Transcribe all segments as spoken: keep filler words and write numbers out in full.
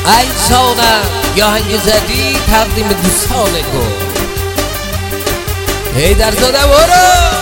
ای سانم یا هنگ زدی تقدیم دوستان گل ای در زاده برو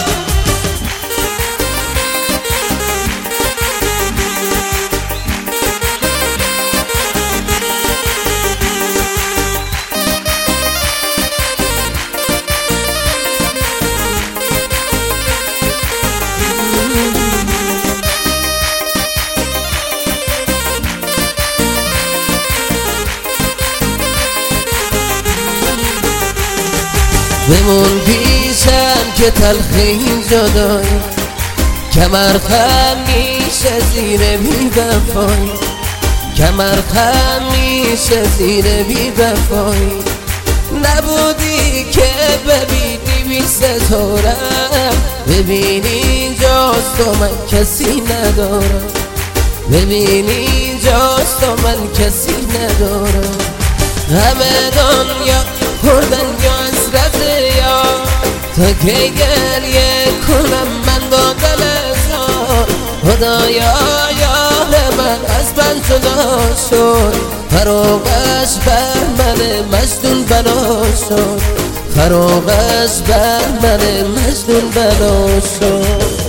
بمون پیشم که تلخ این جدایی کمر خم میشه زیر بی وفایی کمر خم میشه زیر بی وفایی نبودی که ببینی بی ستارم ببینی اینجاست و من کسی ندارم ببینی اینجاست و من کسی ندارم همه دنیا خوردن یا حسرت یا تا که گریه کنم من با دل زار خدایا یار من از من جدا شد فراقش بر من مجنون بلا شد فراقش بر من مجنون بلا شد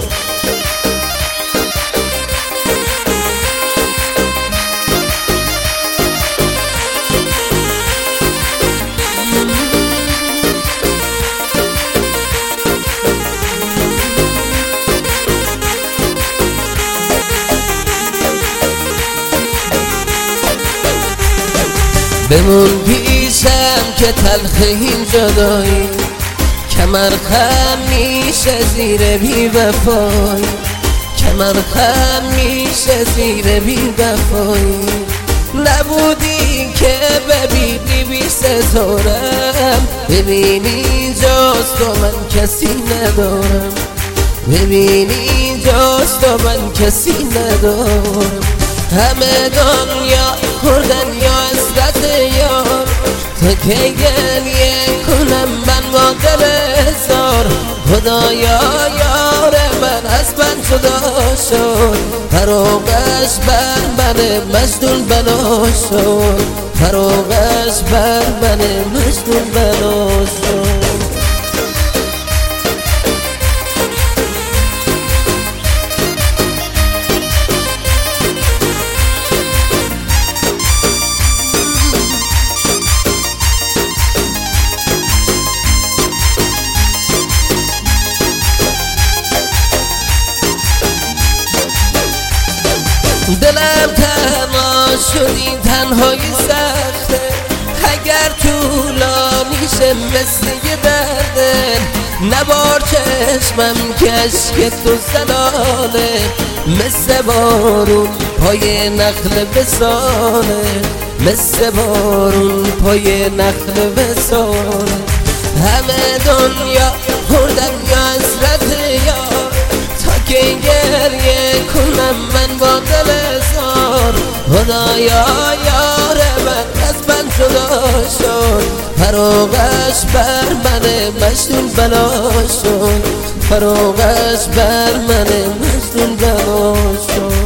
بمون پیشم که تلخ این جدایی کمر خم میشه زیر بی وفایی کمر خم میشه زیر بی وفایی نبودی که ببینی بی ستارم ببینی اینجاست و من کسی ندارم ببینی اینجاست و من کسی ندارم همه دنیا خوردن یا حسرت یار تا که گریه کنم من با دل زار خدایا یار من از من جدا شد فراقش بر من مجنون بلا شد فراقش بر من مجنون بلا شد دلم تنها شدی تنهایی سخته اگر طولانی شه مثل یه درده نبار چشمم که عشق تو زلاله مثل بارون پای نخل بسانه مثل بارون پای نخل بسانه همه دنیا خوردن یا حسرت یار تا که گریه کنم من با دل زار خدایا یار من از من جدا شد فراقش بر من مجنون بلا شد فراقش بر من مجنون بلا شد